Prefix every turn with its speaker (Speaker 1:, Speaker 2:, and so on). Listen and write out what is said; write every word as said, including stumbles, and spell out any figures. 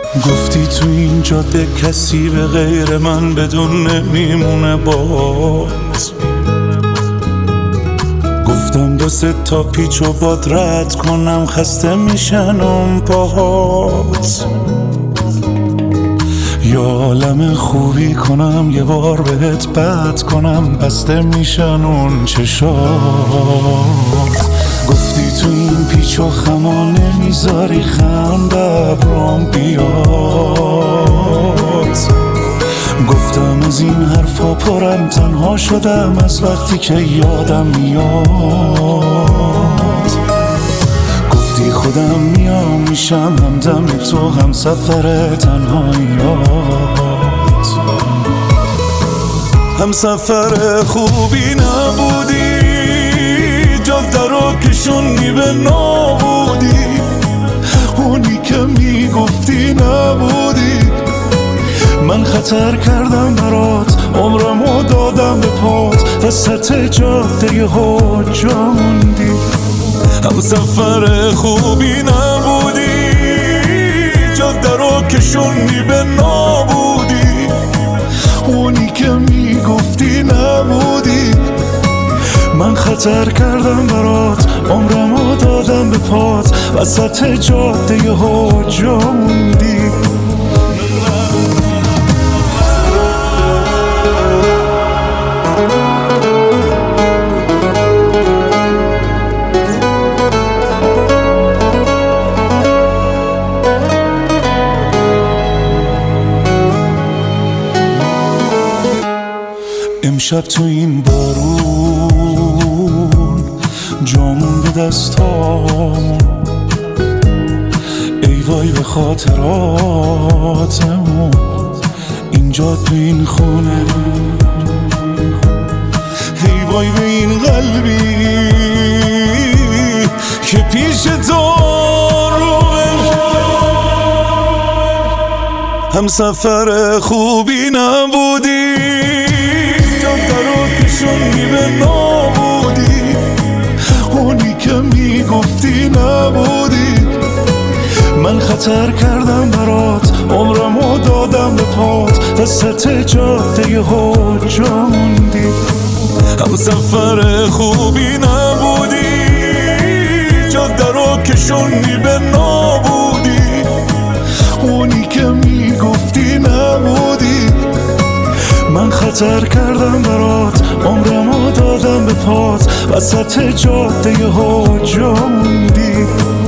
Speaker 1: گفتی تو این جاده کسی به غیر من بدون نمیمونه باز. گفتم دو سه تا پیچ و باد رد کنم خسته میشن اون پاهات. یا عالم خوبی کنم یه بار بهت بد کنم بسته میشن اون چشات. گفتی تو این پیچ و خما نمیذاری خنده ابرام بیاد. گفتم از این حرفا پرم تنها شدم از وقتی که یادم میاد. گفتی خودم میام میشم همدم تو هم سفر تنهاییات. هم سفر خوبی نبودی جاده رو کشوندی به نابودی. اونی که میگفتی نبودی. من خطر کردم برات عمرمو دادم به پات وسط جاده یهو جا موندی. هم سفر خوبی نبودی جاده رو کشوندی به نابودی. اونی که میگفتی نبودی. من خطر کردم برات عمرمو دادم به پات وسط جاده یهو جا موندی. امشب تو این بارون جامون به دستامون. ای وای به خاطراتمون اینجا تو این خونه. ای وای به این قلبی که پیش تو روه. هم سفر خوبی نبودی جاده رو کشوندی به نابودی. اونی که میگفتی نبودی. من خطر کردم برات عمرمو دادم به پات وسط جاده یهو جا موندی. هم سفر خوبی نبودی جاده رو کشوندی به نابودی. اونی که میگفتی نبودی. من خطر کردم برات عمرمو دادم به پات وسط جاده یهو جا موندی.